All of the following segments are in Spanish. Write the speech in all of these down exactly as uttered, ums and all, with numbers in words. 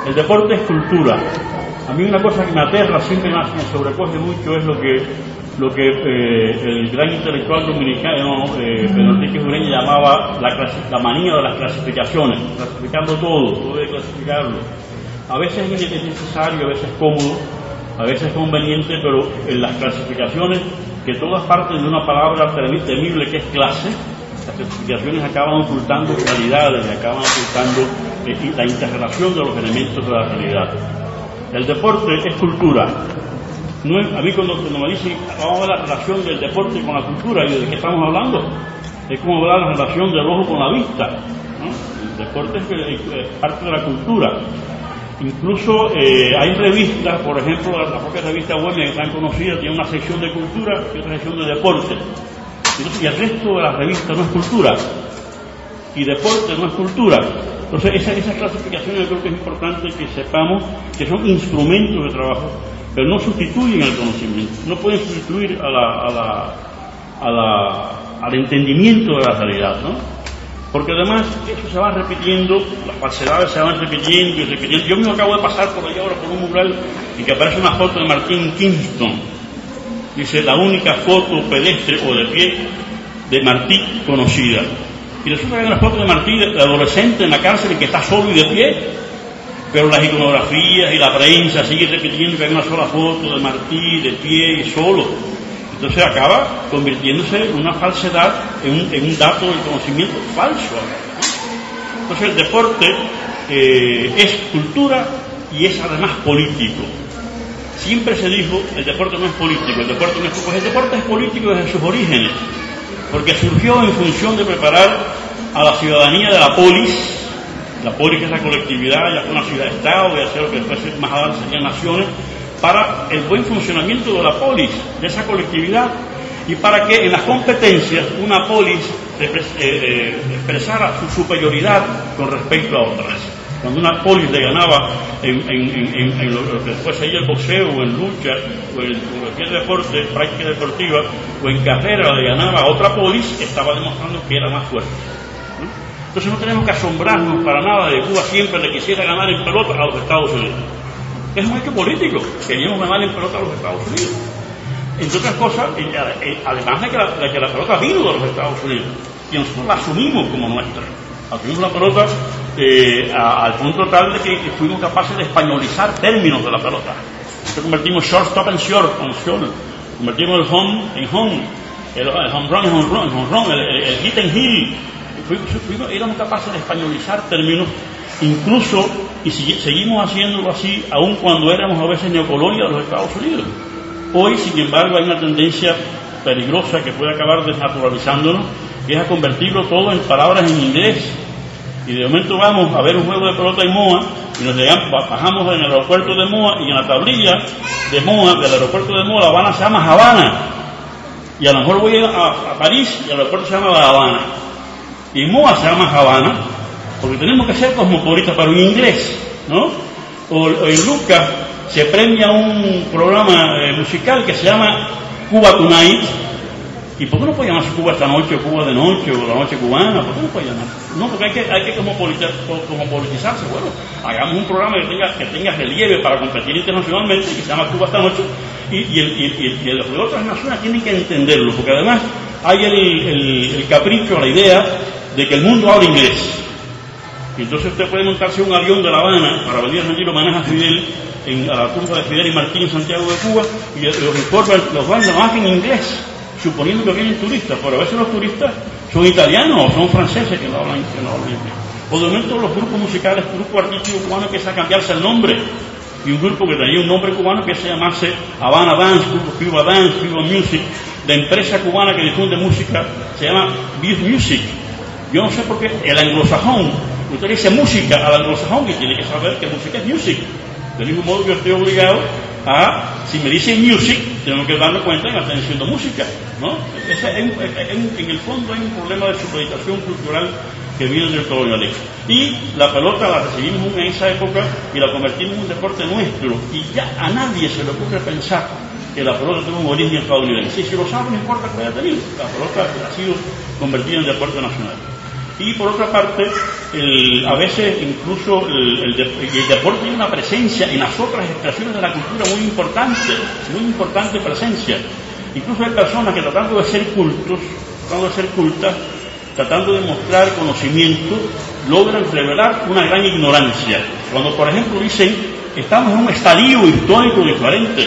El deporte es cultura. A mí una cosa que me aterra, siempre me sobrecoge mucho, es lo que lo que eh, el gran intelectual dominicano eh, Pedro Enrique Ureña llamaba la, la manía de las clasificaciones, clasificarlo todo, todo hay que clasificarlo. A veces es necesario, a veces es cómodo, a veces es conveniente, pero en las clasificaciones, que todas parten de una palabra temible que es clase, las clasificaciones acaban ocultando realidades, acaban ocultando eh, la interrelación de los elementos de la realidad. El deporte es cultura. No es, a mí cuando, cuando me dicen vamos a ver la relación del deporte con la cultura, yo de qué estamos hablando, es como hablar la relación del ojo con la vista, ¿no? El deporte es, es parte de la cultura. Incluso eh, hay revistas, por ejemplo la, la propia revista Bohemia, que es tan conocida, tiene una sección de cultura y otra sección de deporte. Entonces, y el resto de las revistas no es cultura, y deporte no es cultura. Entonces esa, esas clasificaciones yo creo que es importante que sepamos que son instrumentos de trabajo, pero no sustituyen al conocimiento, no pueden sustituir a la, a la, a la, al entendimiento de la realidad, ¿no? Porque además eso se va repitiendo, las falsedades se van repitiendo y repitiendo. Yo mismo acabo de pasar por ahí ahora por un mural en que aparece una foto de Martin Kingston, dice la única foto pedestre o de pie de Martí conocida. Y resulta que hay una foto de Martí, de adolescente en la cárcel, que está solo y de pie, pero las iconografías y la prensa siguen repitiendo que hay una sola foto de Martí de pie y solo. Entonces acaba convirtiéndose en una falsedad, en un, en un dato del conocimiento falso. Entonces el deporte eh, es cultura y es además político. Siempre se dijo el deporte no es político, el deporte no es, pues el deporte es político desde sus orígenes, porque surgió en función de preparar a la ciudadanía de la polis, la polis que es la colectividad, ya fue una ciudad-estado, ya sea lo que después más adelante serían naciones, para el buen funcionamiento de la polis, de esa colectividad, y para que en las competencias una polis eh, eh, expresara su superioridad con respecto a otras. Cuando una polis le ganaba en, en, en, en lo que después sería el boxeo, o en lucha, o en cualquier deporte, práctica deportiva, o en carrera le ganaba a otra polis, estaba demostrando que era más fuerte, ¿no? Entonces no tenemos que asombrarnos para nada de que Cuba siempre le quisiera ganar en pelota a los Estados Unidos. Es un hecho político, queríamos ganar en pelota a los Estados Unidos. Entre otras cosas, además de que la, de que la pelota vino de los Estados Unidos, y nosotros la asumimos como nuestra. Asumimos la pelota eh, a, al punto tal de que fuimos capaces de españolizar términos de la pelota. Entonces convertimos shortstop en short, en short. Convertimos el home en home, el, el home run en home run, el, home run, el, el, el hit en hit. Fuimos, fuimos, éramos capaces de españolizar términos, incluso, y si, seguimos haciéndolo así, aun cuando éramos a veces neocolonia de los Estados Unidos. Hoy, sin embargo, hay una tendencia peligrosa que puede acabar desnaturalizándonos, que es a convertirlo todo en palabras en inglés. Y de momento vamos a ver un juego de pelota en Moa y nos llegamos, bajamos en el aeropuerto de Moa, y en la tablilla de Moa, del aeropuerto de Moa, La Habana se llama Habana, y a lo mejor voy a, a París y el aeropuerto se llama La Habana, y en Moa se llama Habana, porque tenemos que ser cosmopolitas para un inglés, ¿no? O, o en Lucas se premia un programa eh, musical que se llama Cuba Tonight. ¿Y por qué no puede llamarse Cuba esta noche, o Cuba de noche, o la noche cubana? ¿Por qué no puede llamarse? No, porque hay que, hay que como, politizar, como politizarse. Bueno, hagamos un programa que tenga, que tenga relieve para competir internacionalmente, que se llama Cuba esta noche, y, y, el, y, y, y los de otras naciones tienen que entenderlo, porque además hay el, el, el capricho, la idea de que el mundo habla inglés. Y entonces usted puede montarse un avión de La Habana para venir a rendir homenaje a Fidel, en, a la tumba de Fidel y Martín en Santiago de Cuba, y los informes los van a más en inglés, suponiendo que vienen turistas, pero a veces los turistas son italianos o son franceses que no hablan, que no hablan inglés. O de momento los grupos musicales, grupos artísticos cubanos empiezan a cambiarse el nombre, y un grupo que tenía un nombre cubano empieza a llamarse Habana Dance, Grupo Cuba Dance, Cuba Music. La empresa cubana que difunde música se llama Beat Music. Yo no sé por qué el anglosajón, usted dice música al anglosajón, y tiene que saber que música es music. Del mismo modo que yo estoy obligado a, si me dicen music, tengo que darme cuenta de que están diciendo música, ¿no? Ese, en, en, en el fondo hay un problema de supeditación cultural que viene del colonialismo. Y la pelota la recibimos en esa época y la convertimos en un deporte nuestro, y ya a nadie se le ocurre pensar que la pelota tuvo un origen estadounidense. Y si lo sabe, no importa que haya tenido, la pelota ha sido convertida en deporte nacional. Y por otra parte, el, a veces incluso el, el, el deporte tiene una presencia en las otras expresiones de la cultura muy importante, muy importante presencia. Incluso hay personas que tratando de ser cultos, tratando de ser cultas, tratando de mostrar conocimiento, logran revelar una gran ignorancia. Cuando, por ejemplo, dicen, estamos en un estadio histórico diferente,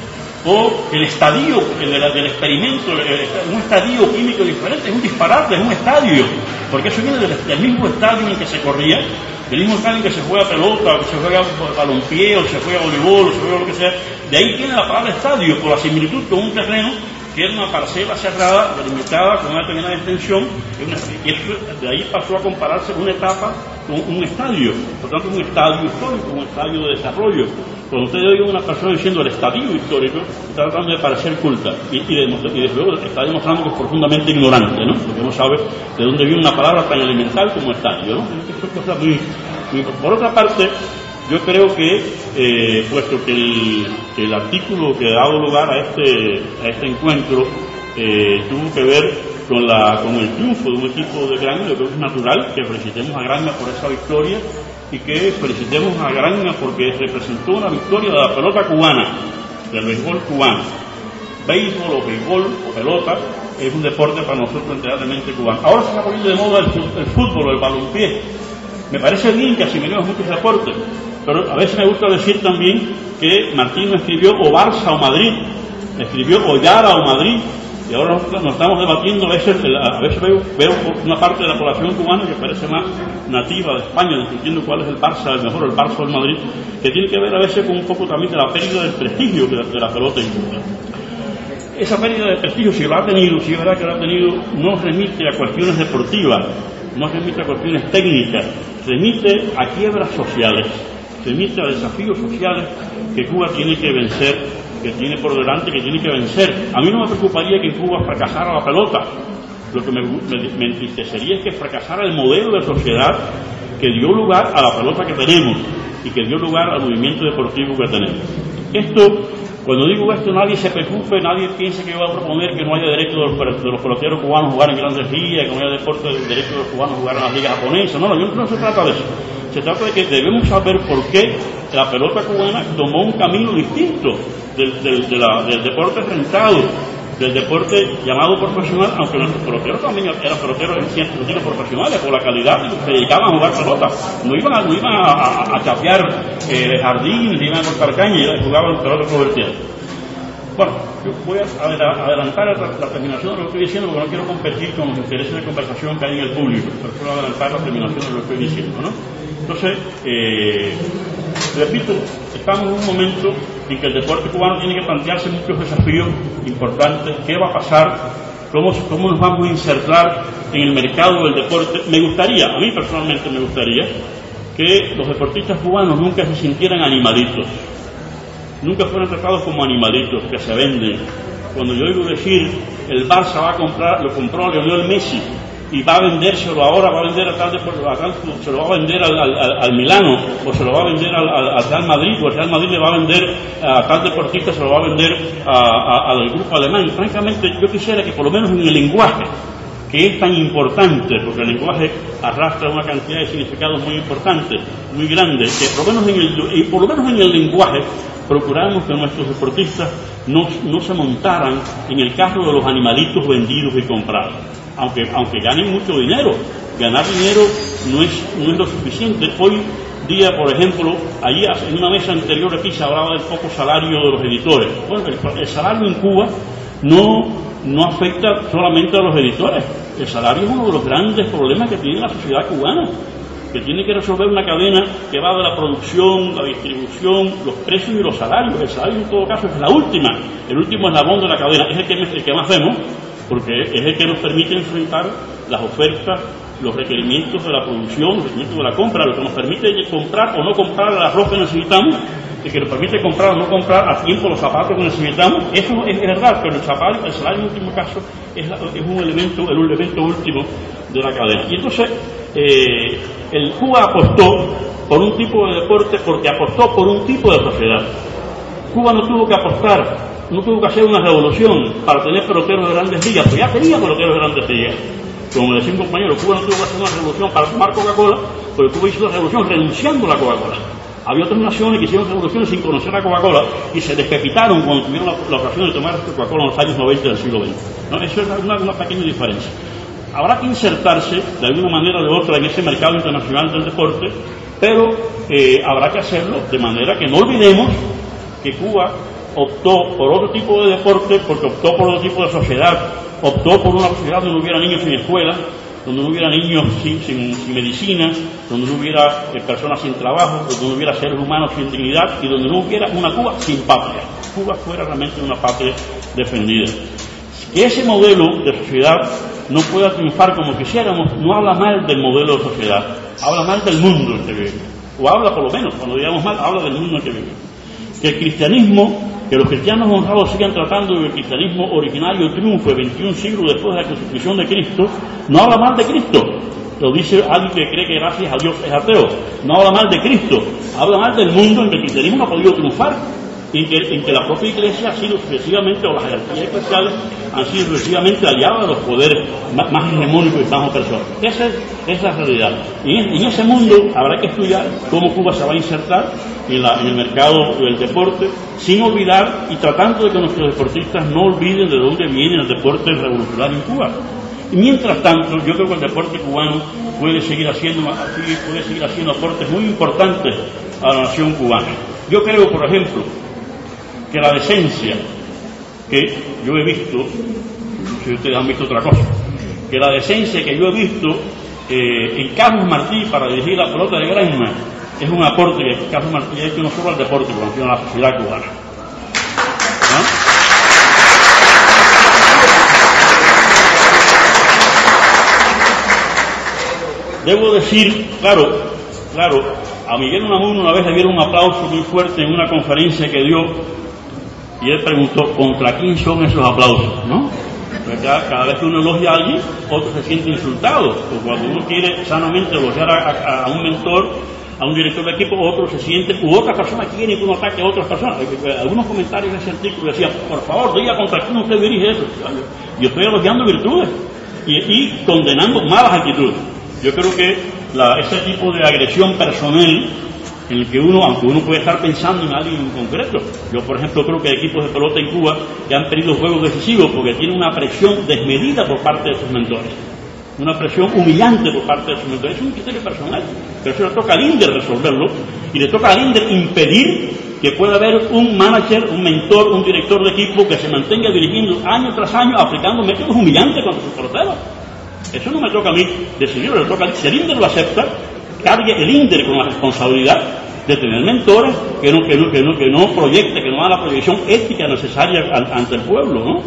o el estadio el del experimento, un estadio químico diferente, es un disparate, es un estadio, porque eso viene del, del mismo estadio en el que se corría, del mismo estadio en que se juega pelota, o que se juega balompié, o se juega voleibol, o se juega lo que sea. De ahí tiene la palabra estadio, por la similitud con un terreno que era una parcela cerrada, delimitada, con una determinada extensión, y eso, de ahí pasó a compararse una etapa con un estadio, por tanto un estadio histórico, un estadio de desarrollo. Cuando usted oye a una persona diciendo el estadio histórico, está tratando de parecer culta, y, y, de, y desde luego está demostrando que es profundamente ignorante, ¿no? Porque no sabe de dónde viene una palabra tan elemental como estadio, ¿no? Eso es cosa muy, muy... Por otra parte, yo creo que, eh, puesto que el, que el artículo que ha dado lugar a este, a este encuentro eh, tuvo que ver con, la, con el triunfo de un equipo de Granja, yo creo que es natural que felicitemos a Granja por esa victoria y que felicitemos a Granja porque representó una victoria de la pelota cubana, del béisbol cubano. Béisbol o béisbol o pelota es un deporte para nosotros enteramente cubano. Ahora se está poniendo de moda el, el fútbol o el balompié. Me parece bien que asimilemos muchos deportes, pero a veces me gusta decir también que Martín no escribió o Barça o Madrid, escribió o Yara o Madrid, y ahora nos, nos estamos debatiendo, a veces, a veces veo, veo una parte de la población cubana que parece más nativa de España, discutiendo cuál es el Barça, el mejor, el Barça o el Madrid, que tiene que ver a veces con un poco también de la pérdida del prestigio de la, de la pelota en Cuba. Esa pérdida de prestigio, si lo ha tenido, si es verdad que lo ha tenido, no remite a cuestiones deportivas, no remite a cuestiones técnicas, remite a quiebras sociales, remite a desafíos sociales que Cuba tiene que vencer, que tiene por delante, que tiene que vencer. A mí no me preocuparía que en Cuba fracasara la pelota, lo que me, me, me entristecería es que fracasara el modelo de sociedad que dio lugar a la pelota que tenemos y que dio lugar al movimiento deportivo que tenemos. Esto, cuando digo esto, nadie se preocupe, nadie piense que va a proponer que no haya derecho de los, de los peloteros cubanos a jugar en grandes ligas, que no haya deporte, derecho de los cubanos a jugar en las ligas japonesas. No, no, no, no se trata de eso. Se trata de que debemos saber por qué la pelota cubana tomó un camino distinto del, del, de la, del deporte rentado, del deporte llamado profesional, aunque nuestros peloteros también eran peloteros en ciertos sentidos profesionales, por la calidad, se dedicaban a jugar pelota, no iban a, no iban a, a, a chapear eh, jardín, ni iban a cortar caña, jugaban pelota convertida. Bueno, yo voy a adelantar la, la terminación de lo que estoy diciendo porque no quiero competir con los intereses de conversación que hay en el público, pero quiero adelantar la terminación de lo que estoy diciendo, ¿no? Entonces, eh, repito, estamos en un momento en que el deporte cubano tiene que plantearse muchos desafíos importantes. ¿Qué va a pasar? ¿Cómo, cómo nos vamos a insertar en el mercado del deporte? Me gustaría, a mí personalmente me gustaría, que los deportistas cubanos nunca se sintieran animalitos, nunca fueran tratados como animalitos que se venden. Cuando yo oigo decir, el Barça va a comprar, lo compró Lionel Messi, y va a vendérselo ahora, va a vender a tal, de, a tal se lo va a vender al, al, al Milano, o se lo va a vender al, al, al Real Madrid, o el Real Madrid le va a vender a tal deportista, se lo va a vender a, a, al grupo alemán. Francamente, yo quisiera que por lo menos en el lenguaje, que es tan importante, porque el lenguaje arrastra una cantidad de significados muy importantes, muy grandes, que por lo menos en el, y por lo menos en el lenguaje procuramos que nuestros deportistas no, no se montaran en el carro de los animalitos vendidos y comprados. Aunque, aunque ganen mucho dinero, ganar dinero no es, no es lo suficiente. Hoy día, por ejemplo, allí en una mesa anterior aquí se hablaba del poco salario de los editores. Bueno, el, el salario en Cuba no, no afecta solamente a los editores. El salario es uno de los grandes problemas que tiene la sociedad cubana, que tiene que resolver una cadena que va de la producción, la distribución, los precios y los salarios. El salario en todo caso es la última, el último eslabón de la cadena, es el que, el que más vemos, porque es el que nos permite enfrentar las ofertas, los requerimientos de la producción, los requerimientos de la compra, lo que nos permite comprar o no comprar la ropa que necesitamos, y que nos permite comprar o no comprar a tiempo los zapatos que necesitamos. Eso es verdad, pero el salario, el salario en último caso es, la, es un elemento, el elemento último de la cadena. Y entonces eh, el Cuba apostó por un tipo de deporte porque apostó por un tipo de sociedad. Cuba no tuvo que apostar, no tuvo que hacer una revolución para tener peloteros de grandes ligas, pues ya tenía peloteros de grandes ligas. como decía un compañero, Cuba no tuvo que hacer una revolución para tomar Coca-Cola, pero Cuba hizo una revolución renunciando a la Coca-Cola. Había otras naciones que hicieron revoluciones sin conocer la Coca-Cola y se despepitaron cuando tuvieron la, la ocasión de tomar Coca-Cola en los años noventa del siglo veinte. ¿No? Eso es una, una pequeña diferencia. Habrá que insertarse de alguna manera o de otra en ese mercado internacional del deporte, pero eh, habrá que hacerlo de manera que no olvidemos que Cuba optó por otro tipo de deporte, porque optó por otro tipo de sociedad, optó por una sociedad donde no hubiera niños sin escuela, donde no hubiera niños sin, sin, sin medicina, donde no hubiera eh, personas sin trabajo, donde no hubiera seres humanos sin dignidad y donde no hubiera una Cuba sin patria. Cuba fuera realmente una patria defendida. Que ese modelo de sociedad no pueda triunfar como quisiéramos, no habla mal del modelo de sociedad, habla mal del mundo en que vivimos, o habla por lo menos, cuando digamos mal, habla del mundo en que vivimos. Que el cristianismo, que los cristianos honrados sigan tratando del cristianismo originario triunfe veintiún siglos después de la crucifixión de Cristo, no habla mal de Cristo. Lo dice alguien que cree que gracias a Dios es ateo. No habla mal de Cristo, habla mal del mundo en que el cristianismo no ha podido triunfar, en que, en que la propia Iglesia ha sido sucesivamente, o las jerarquías eclesiales han sido sucesivamente aliadas de los poderes más, más hegemónicos y más opresores. Esa es, esa es la realidad. Y en, en ese mundo habrá que estudiar cómo Cuba se va a insertar en, la, en el mercado del deporte, sin olvidar y tratando de que nuestros deportistas no olviden de dónde viene el deporte revolucionario en Cuba. Y mientras tanto, yo creo que el deporte cubano puede seguir haciendo, puede seguir haciendo aportes muy importantes a la nación cubana. Yo creo, por ejemplo, que la decencia que yo he visto, si ustedes han visto otra cosa, que la decencia que yo he visto eh, en Carlos Martí para dirigir la pelota de Granma es un aporte que Carlos Martí ha hecho no solo al deporte, sino a la sociedad cubana. ¿No? Debo decir, claro, claro, a Miguel Unamuno una vez le dieron un aplauso muy fuerte en una conferencia que dio. Y él preguntó, ¿contra quién son esos aplausos? ¿No? Porque cada, cada vez que uno elogia a alguien, otro se siente insultado. O cuando uno quiere sanamente elogiar a, a, a un mentor, a un director de equipo, otro se siente, u otra persona quiere que uno ataque a otras personas. Algunos comentarios de ese artículo decían, por favor, diga contra quién usted dirige eso. Yo estoy elogiando virtudes y, y condenando malas actitudes. Yo creo que la, ese tipo de agresión personal en el que uno, aunque uno puede estar pensando en alguien en concreto, yo por ejemplo creo que hay equipos de pelota en Cuba que han perdido juegos decisivos porque tienen una presión desmedida por parte de sus mentores, una presión humillante por parte de sus mentores. Es un criterio personal, pero eso le toca al INDER resolverlo y le toca al INDER impedir que pueda haber un manager, un mentor, un director de equipo que se mantenga dirigiendo año tras año aplicando métodos humillantes contra sus peloteros. Eso no me toca a mí decidirlo, le toca al INDER. Si el INDER lo acepta, cargue el INDER con la responsabilidad de tener mentores que no, que no, que no, que no proyecte, que no haga la proyección ética necesaria ante el pueblo, ¿no?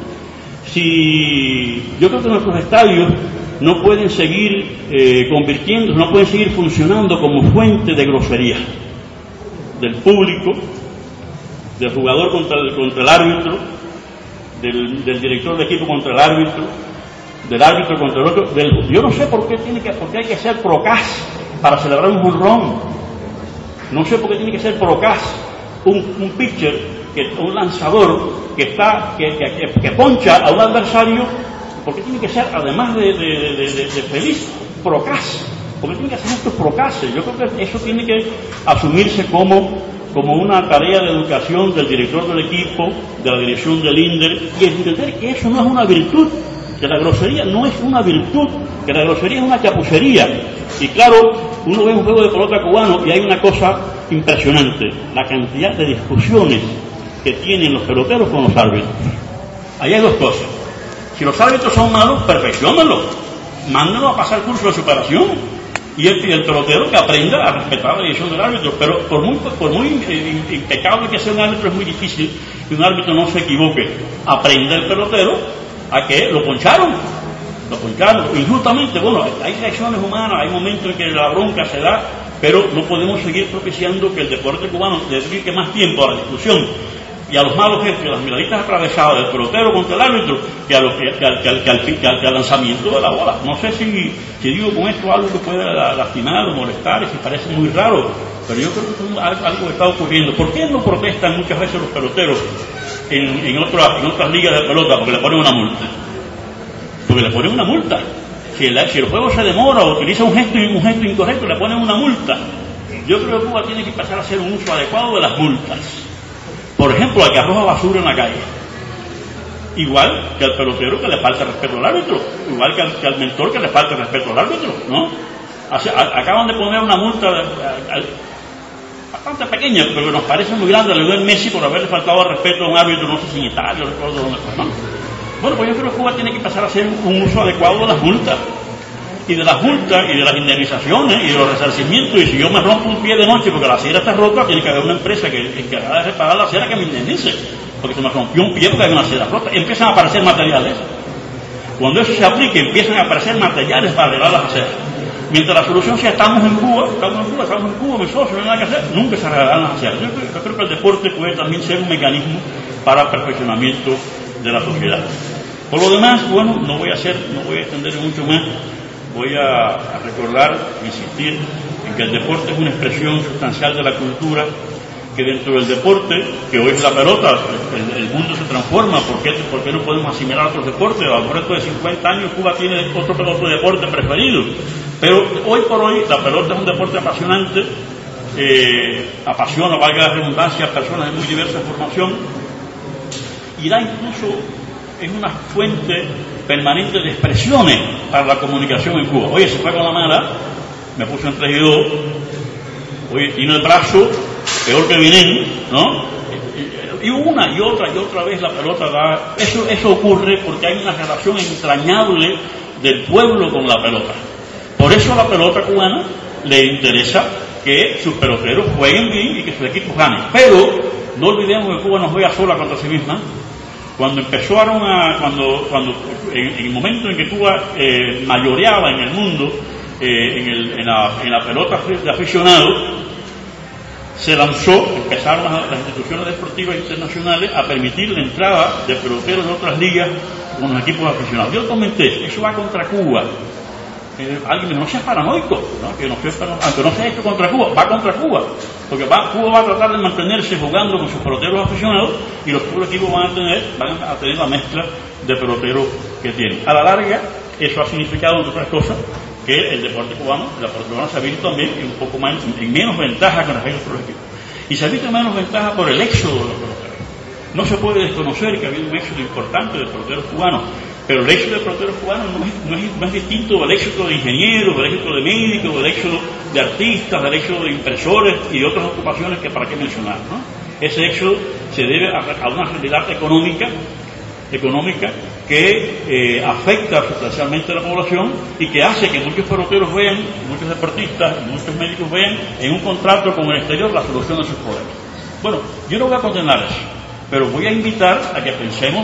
Si yo creo que nuestros estadios no pueden seguir eh, convirtiendo, no pueden seguir funcionando como fuente de grosería del público, del jugador contra el, contra el árbitro, del, del director de equipo contra el árbitro, del árbitro contra el otro. Del, yo no sé por qué tiene que, por qué hay que ser procas para celebrar un jonrón. No sé por qué tiene que ser procas un, un pitcher, que, un lanzador que está que, que, que poncha a un adversario. ¿Por qué tiene que ser, además de, de, de, de, de feliz, procas? ¿Por qué tiene que hacer estos procases? Yo creo que eso tiene que asumirse como, como una tarea de educación del director del equipo, de la dirección del INDER, y entender que eso no es una virtud, que la grosería no es una virtud, que la grosería es una chapucería. Y claro, uno ve un juego de pelota cubano y hay una cosa impresionante, la cantidad de discusiones que tienen los peloteros con los árbitros. Ahí hay dos cosas. Si los árbitros son malos, perfecciónenlos, mándenlos a pasar curso de superación, y el, el pelotero que aprenda a respetar la dirección del árbitro. Pero por muy, por muy impecable que sea un árbitro, es muy difícil que un árbitro no se equivoque. Aprenda el pelotero a que lo poncharon, lo poncharon injustamente. Bueno, hay reacciones humanas, hay momentos en que la bronca se da, pero no podemos seguir propiciando que el deporte cubano dedique más tiempo a la discusión y a los malos gestos, a las miraditas atravesadas del pelotero contra el árbitro, que, a lo que, que, al, que, al, que, al, que, al, que al lanzamiento de la bola. No sé si, si digo con esto algo que pueda lastimar o molestar, y si parece muy raro, pero yo creo que es algo que está ocurriendo. ¿Por qué no protestan muchas veces los peloteros en, en, otra, en otras ligas de pelota? Porque le ponen una multa. Porque le ponen una multa. si el, si el juego se demora o utiliza un gesto, un gesto incorrecto, le ponen una multa. Yo creo que Cuba tiene que empezar a hacer un uso adecuado de las multas. Por ejemplo, al que arroja basura en la calle. Igual que al pelotero que le falta respeto al árbitro. Igual que al, que al mentor que le falta respeto al árbitro, ¿no? Hace, a, acaban de poner una multa a, a, bastante pequeña, pero que nos parece muy grande, le dio Messi por haberle faltado al respeto a un árbitro, no sé si en Italia, no recuerdo dónde fue, ¿no? Bueno, pues yo creo que Cuba tiene que empezar a hacer un uso adecuado de las multas. Y de las multas, y de las indemnizaciones, y de los resarcimientos. Y si yo me rompo un pie de noche porque la acera está rota, tiene que haber una empresa que encargada de reparar la acera que me indemnice. Porque se me rompió un pie porque hay una acera rota. Y empiezan a aparecer materiales. Cuando eso se aplique, empiezan a aparecer materiales para arreglar las aceras. Mientras la solución sea estamos en Cuba, estamos en Cuba, estamos en Cuba, mi socio, no hay nada que hacer, nunca se arreglarán las aceras. Yo creo, yo creo que el deporte puede también ser un mecanismo para el perfeccionamiento de la sociedad. Por lo demás, bueno, no voy a hacer, no voy a extender mucho más. Voy a, a recordar, insistir en que el deporte es una expresión sustancial de la cultura, que dentro del deporte, que hoy es la pelota, el, el mundo se transforma. ¿Por qué, ¿Por qué no podemos asimilar otros deportes? A lo largo de cincuenta años Cuba tiene otro, otro deporte preferido, pero hoy por hoy la pelota es un deporte apasionante, eh, apasiona, valga la redundancia, a personas de muy diversa formación, y da incluso, es una fuente permanente de expresiones para la comunicación en Cuba. Oye, se fue con la mala, me puso en tres y dos, oye, tiene el brazo peor que Vinén, ¿no? Y una y otra y otra vez la pelota da. Eso, eso ocurre porque hay una relación entrañable del pueblo con la pelota. Por eso a la pelota cubana le interesa que sus peloteros jueguen bien y que sus equipos ganen. Pero no olvidemos que Cuba no juega sola contra sí misma. Cuando empezaron a, cuando, cuando en, en el momento en que Cuba eh, mayoreaba en el mundo, eh, en, el, en, la, en la pelota de aficionados, se lanzó, empezaron las, las instituciones deportivas internacionales a permitir la entrada de peloteros de otras ligas con los equipos aficionados. Yo comenté, eso va contra Cuba. Eh, alguien me dijo, no seas paranoico, ¿no? Que no sea paranoico, aunque no sea esto contra Cuba, va contra Cuba, porque va, Cuba va a tratar de mantenerse jugando con sus peloteros aficionados y los puros equipos van a tener, van a tener la mezcla de peloteros que tienen. A la larga, eso ha significado, entre otras cosas, que el deporte cubano, el deporte cubano se ha visto también en un poco más, en menos ventaja con respecto a otros equipos. Y se ha visto en menos ventaja por el éxodo de los peloteros. No se puede desconocer que ha habido un éxodo importante de peloteros cubanos, pero el éxodo de peloteros cubanos no es, no, es, no es distinto del éxodo de ingenieros, del éxodo de médicos, del éxodo de artistas, del éxodo de impresores y de otras ocupaciones que para qué mencionar, ¿no? Ese éxodo se debe a, a una realidad económica económica que eh, afecta sustancialmente a la población y que hace que muchos peloteros vean, muchos deportistas, muchos médicos vean en un contrato con el exterior la solución de sus problemas. Bueno, yo no voy a condenar eso, pero voy a invitar a que pensemos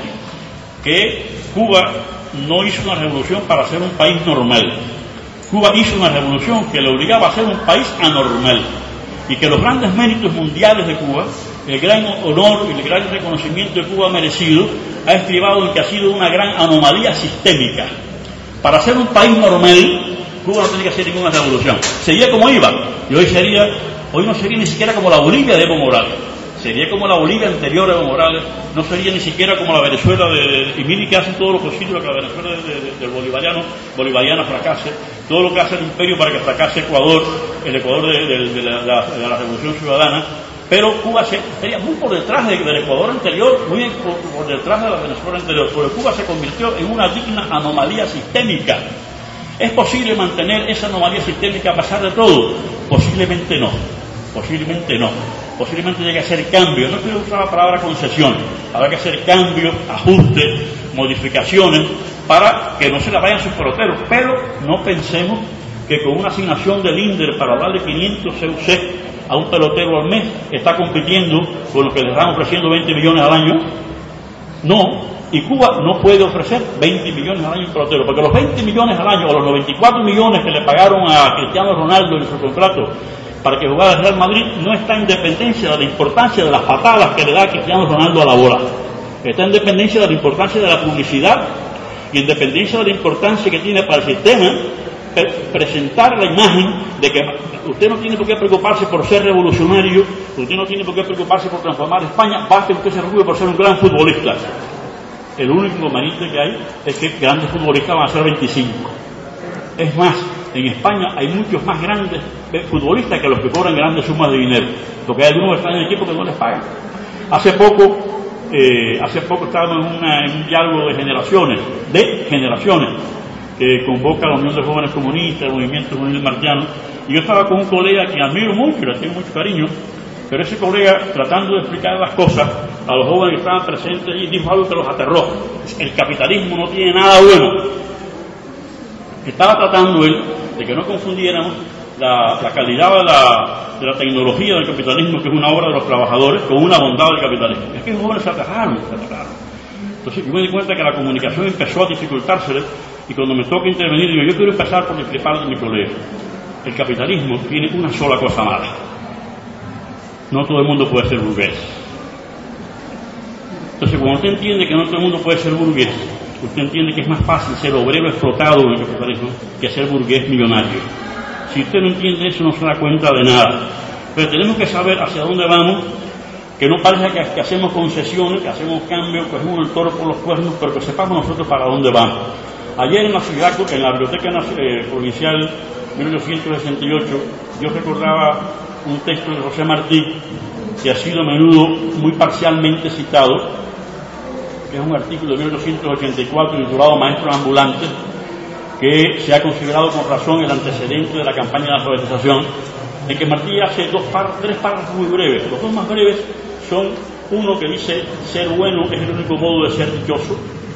que Cuba no hizo una revolución para ser un país normal. Cuba hizo una revolución que le obligaba a ser un país anormal, y que los grandes méritos mundiales de Cuba, el gran honor y el gran reconocimiento que Cuba ha merecido, ha estribado en que ha sido una gran anomalía sistémica. Para ser un país normal, Cuba no tenía que hacer ninguna revolución. Seguía como iba, y hoy sería, hoy no sería ni siquiera como la Bolivia de Evo Morales. Sería como la Bolivia anterior a Evo Morales, no sería ni siquiera como la Venezuela de, de y mire que hace todo lo posible que la Venezuela del de, de, de bolivariano, bolivariana fracase, todo lo que hace el imperio para que fracase Ecuador, el Ecuador de, de, de, la, de, la, de la Revolución Ciudadana, pero Cuba se, sería muy por detrás de, del Ecuador anterior, muy por, por detrás de la Venezuela anterior, porque Cuba se convirtió en una digna anomalía sistémica. ¿Es posible mantener esa anomalía sistémica a pesar de todo? Posiblemente no, posiblemente no. Posiblemente llegue a hacer cambios, no quiero usar la palabra concesión, habrá que hacer cambios, ajustes, modificaciones para que no se la vayan sus peloteros, pero no pensemos que con una asignación del INDER para darle quinientos C U C a un pelotero al mes está compitiendo con los que le están ofreciendo veinte millones al año. No, y Cuba no puede ofrecer veinte millones al año a un pelotero, porque los veinte millones al año o los noventa y cuatro millones que le pagaron a Cristiano Ronaldo en su contrato para que jugara el Real Madrid no está en dependencia de la importancia de las patadas que le da Cristiano Ronaldo a la bola. Está en dependencia de la importancia de la publicidad y en dependencia de la importancia que tiene para el sistema presentar la imagen de que usted no tiene por qué preocuparse por ser revolucionario, usted no tiene por qué preocuparse por transformar España, basta que usted se preocupe por ser un gran futbolista. El único inconveniente que hay es que grandes futbolistas van a ser veinticinco. Es más, en España hay muchos más grandes futbolistas que los que cobran grandes sumas de dinero, porque hay algunos que están en el equipo que no les pagan. Hace poco, eh, hace poco estábamos en, una, en un diálogo de generaciones, de generaciones, que convoca la Unión de Jóvenes Comunistas, el Movimiento Juvenil Martiano, y yo estaba con un colega que admiro mucho y le tengo mucho cariño, pero ese colega, tratando de explicar las cosas a los jóvenes que estaban presentes allí, dijo algo que los aterró: el capitalismo no tiene nada bueno. Estaba tratando él de que no confundiéramos la, la calidad de la, de la tecnología del capitalismo, que es una obra de los trabajadores, con una bondad del capitalismo. Es que los jóvenes se aterraron, se aterraron. Entonces yo me di cuenta que la comunicación empezó a dificultársele, y cuando me toca intervenir, digo, yo quiero empezar por discrepar de mi colega. El capitalismo tiene una sola cosa mala: no todo el mundo puede ser burgués. Entonces, cuando usted entiende que no todo el mundo puede ser burgués, usted entiende que es más fácil ser obrero explotado en el capitalismo que ser burgués millonario. Si usted no entiende eso, no se da cuenta de nada. Pero tenemos que saber hacia dónde vamos, que no parezca que, que hacemos concesiones, que hacemos cambios, que hacemos el toro por los cuernos, pero que sepamos nosotros para dónde vamos. Ayer en la ciudad, en la Biblioteca eh, Provincial mil ochocientos sesenta y ocho, yo recordaba un texto de José Martí, que ha sido a menudo muy parcialmente citado, que es un artículo de mil ochocientos ochenta y cuatro titulado Maestros Ambulantes, que se ha considerado con razón el antecedente de la campaña de alfabetización, en que Martí hace dos par, tres párrafos muy breves. Los dos más breves son uno que dice: ser bueno es el único modo de ser dichoso.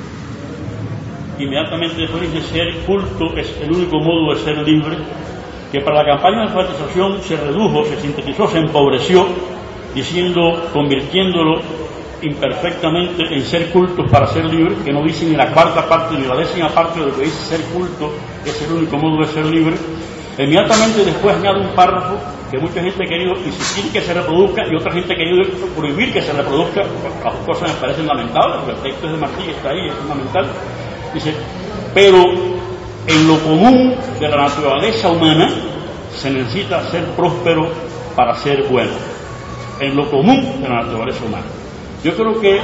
Inmediatamente después dice: ser culto es el único modo de ser libre. Que para la campaña de alfabetización se redujo, se sintetizó, se empobreció, diciendo, convirtiéndolo imperfectamente en ser cultos para ser libres, que no dice ni la cuarta parte ni la décima parte de lo que dice ser culto es el único modo de ser libre. Inmediatamente después añade un párrafo que mucha gente ha querido insistir que se reproduzca y otra gente ha querido prohibir que se reproduzca. Las cosas me parecen lamentables, porque el texto de Martí está ahí, es fundamental. Dice: pero en lo común de la naturaleza humana se necesita ser próspero para ser bueno. En lo común de la naturaleza humana. Yo creo que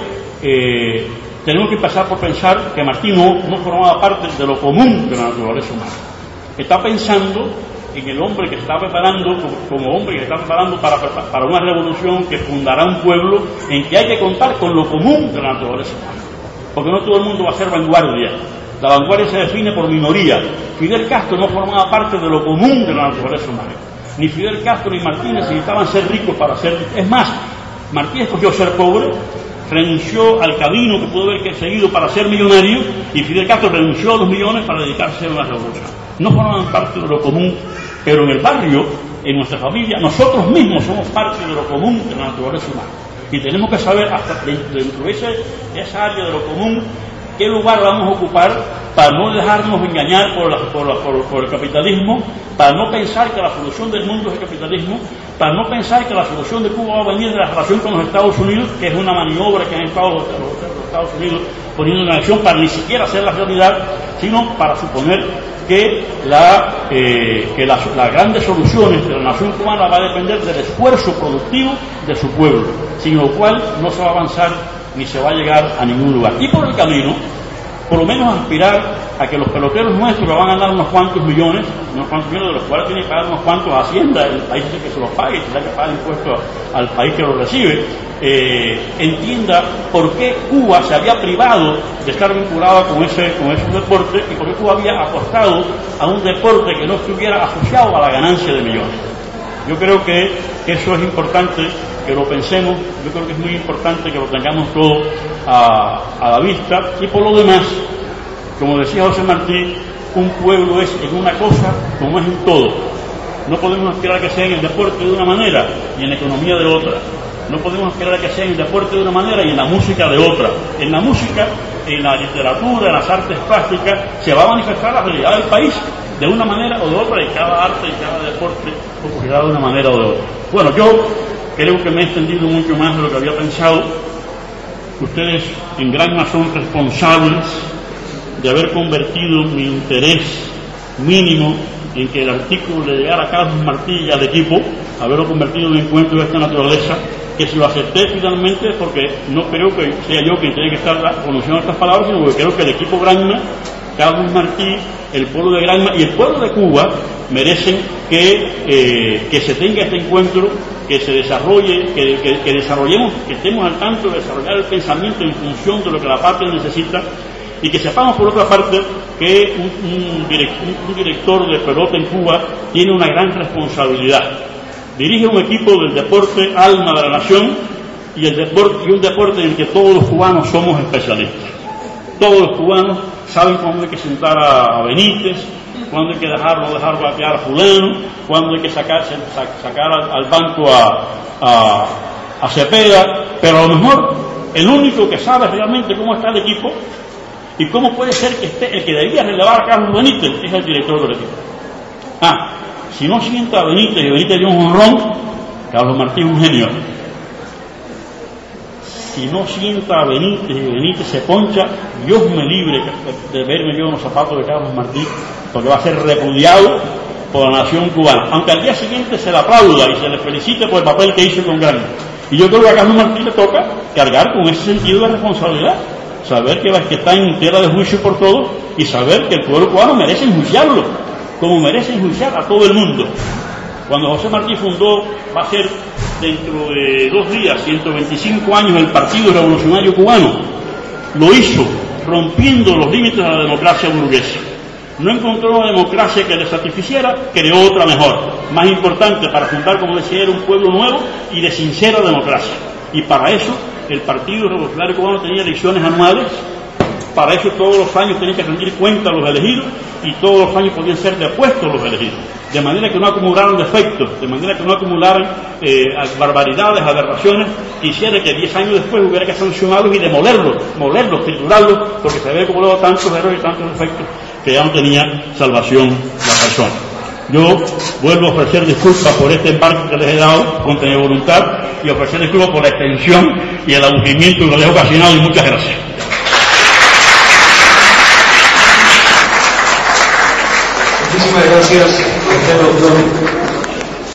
eh, tenemos que empezar por pensar que Martí no, no formaba parte de lo común de la naturaleza humana. Está pensando en el hombre que está preparando, como, como hombre que está preparando para, para una revolución que fundará un pueblo en que hay que contar con lo común de la naturaleza humana. Porque no todo el mundo va a ser vanguardia. La vanguardia se define por minoría. Fidel Castro no formaba parte de lo común de la naturaleza humana. Ni Fidel Castro ni Martí necesitaban ser ricos para ser... Es más, Martí escogió ser pobre, renunció al camino que pudo haber seguido para ser millonario, y Fidel Castro renunció a los millones para dedicarse a una revolución. No formaban parte de lo común, pero en el barrio, en nuestra familia, nosotros mismos somos parte de lo común de la naturaleza humana. Y tenemos que saber, hasta dentro de esa, esa área de lo común, qué lugar vamos a ocupar para no dejarnos engañar por, la, por, la, por, por el capitalismo, para no pensar que la solución del mundo es el capitalismo, para no pensar que la solución de Cuba va a venir de la relación con los Estados Unidos, que es una maniobra que han estado los, los Estados Unidos poniendo en acción para ni siquiera hacer la realidad, sino para suponer que, la, eh, que las, las grandes soluciones de la nación cubana va a depender del esfuerzo productivo de su pueblo, sin lo cual no se va a avanzar ni se va a llegar a ningún lugar. Y por el camino, por lo menos aspirar a que los peloteros nuestros van a ganar unos cuantos millones, unos cuantos millones de los cuales tienen que pagar unos cuantos a Hacienda, el país que se los pague, tendrá que pagar impuestos al país que los recibe, eh, entienda por qué Cuba se había privado de estar vinculada con ese, con ese deporte, y por qué Cuba había apostado a un deporte que no estuviera asociado a la ganancia de millones. Yo creo que eso es importante que lo pensemos, yo creo que es muy importante que lo tengamos todo a, a la vista. Y por lo demás, como decía José Martí, un pueblo es en una cosa como es en todo. No podemos esperar que sea en el deporte de una manera y en la economía de otra. No podemos esperar que sea en el deporte de una manera y en la música de otra. En la música, en la literatura, en las artes plásticas, se va a manifestar la realidad del país de una manera o de otra, y cada arte y cada deporte ocurrirá de una manera o de otra. Bueno, yo creo que me he extendido mucho más de lo que había pensado. Ustedes en gran medida son responsables de haber convertido mi interés mínimo en que el artículo le llegara a Carlos Martí y al equipo, haberlo convertido en un encuentro de esta naturaleza, que si lo acepté finalmente es porque no creo que sea yo quien tiene que estar pronunciando estas palabras, sino que creo que el equipo Granma Carlos Martí, el pueblo de Granma y el pueblo de Cuba merecen que, eh, que se tenga este encuentro, que se desarrolle, que, que, que desarrollemos, que estemos al tanto de desarrollar el pensamiento en función de lo que la patria necesita, y que sepamos por otra parte que un, un, direct, un director de pelota en Cuba tiene una gran responsabilidad. Dirige un equipo del deporte alma de la nación y, el deporte, y un deporte en el que todos los cubanos somos especialistas. Todos los cubanos saben cuándo hay que sentar a Benítez, cuándo hay que dejarlo, dejar batear a fulano, cuándo hay que sacar, sacar al, al banco a, a, a Cepeda, pero a lo mejor el único que sabe realmente cómo está el equipo y cómo puede ser que esté, el que debería relevar a Carlos Benítez es el director del equipo. Ah, si no sienta a Benítez y Benítez dio un honrón, Carlos Martí es un genio. Si no sienta a Benítez y Benítez se poncha, Dios me libre de verme yo en los zapatos de Carlos Martí, porque va a ser repudiado por la nación cubana, aunque al día siguiente se le aplauda y se le felicite por el papel que hizo con Granma. Y yo creo que a Carlos Martí le toca cargar con ese sentido de responsabilidad, saber que, que está en tierra de juicio por todo y saber que el pueblo cubano merece enjuiciarlo, como merece enjuiciar a todo el mundo. Cuando José Martí fundó, va a ser dentro de dos días, ciento veinticinco años, el Partido Revolucionario Cubano, lo hizo rompiendo los límites de la democracia burguesa. No encontró una democracia que le satisficiera, creó otra mejor, más importante para fundar, como decía, era un pueblo nuevo y de sincera democracia. Y para eso el Partido Revolucionario Cubano tenía elecciones anuales, para eso todos los años tenían que rendir cuenta a los elegidos y todos los años podían ser depuestos los elegidos, de manera que no acumularan defectos, de manera que no acumularan eh, barbaridades, aberraciones, que hiciera que diez años después hubiera que sancionarlos y demolerlos, molerlos, triturarlos, porque se había acumulado tantos errores y tantos defectos que ya no tenía salvación la persona. Yo vuelvo a ofrecer disculpas por este embarque que les he dado con tener voluntad y ofrecer disculpas por la extensión y el aburrimiento que les he ocasionado, y muchas gracias. Muchísimas gracias, doctor.